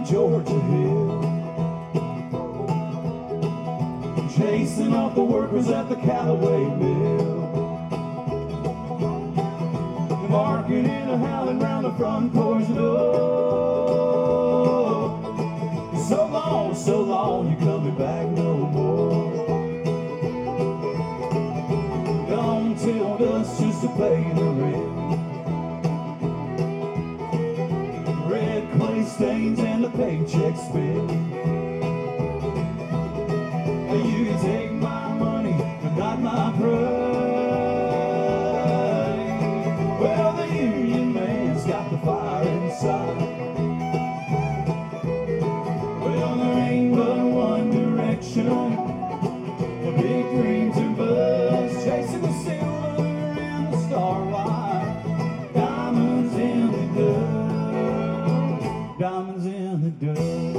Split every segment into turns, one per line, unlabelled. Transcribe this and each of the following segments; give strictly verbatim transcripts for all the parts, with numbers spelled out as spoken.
Georgia Hill, chasing off the workers at the Callaway Mill, barking and a howling round the front porch door. So long, so long, you coming back no more. Gone till dusk just to pay the rent. Red clay stains and the paycheck spent. You can take my money, but not my pride. Well, the union man's got the fire inside. Well, there ain't but one direction, the big dreams and buzz, chasing the silver and the starlight, diamonds in the dust, diamonds in the dust.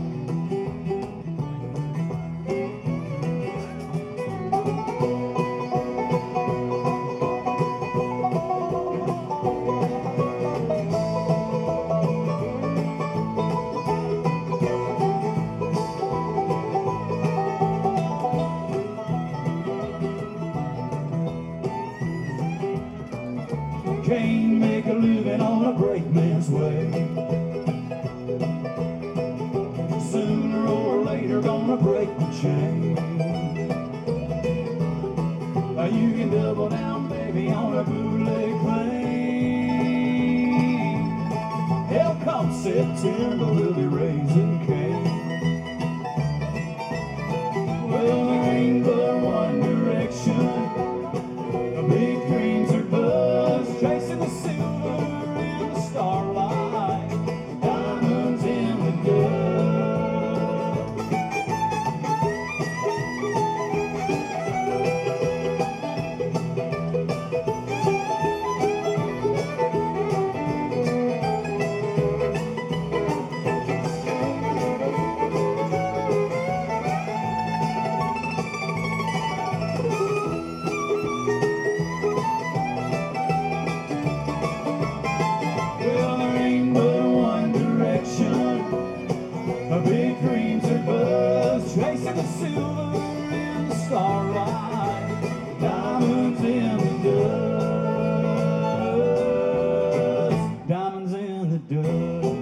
Can't make a living on a brakeman's way. Sooner or later gonna break the chain. You can double down, baby, on a bootleg claim. Hell, come September, we'll be raising cane. Well, there ain't but one direction, the big dreams are buzz, chasing the silver and the starlight, diamonds in the dust. Big dreams are buzz, chasing the silver and the starlight, diamonds in the dust, diamonds in the dust.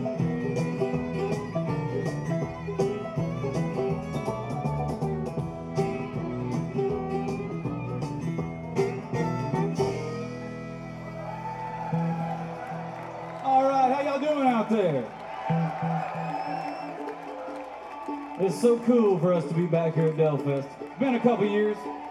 All right, how y'all doing out there? It's so cool for us to be back here at Delfest. It's been a couple years.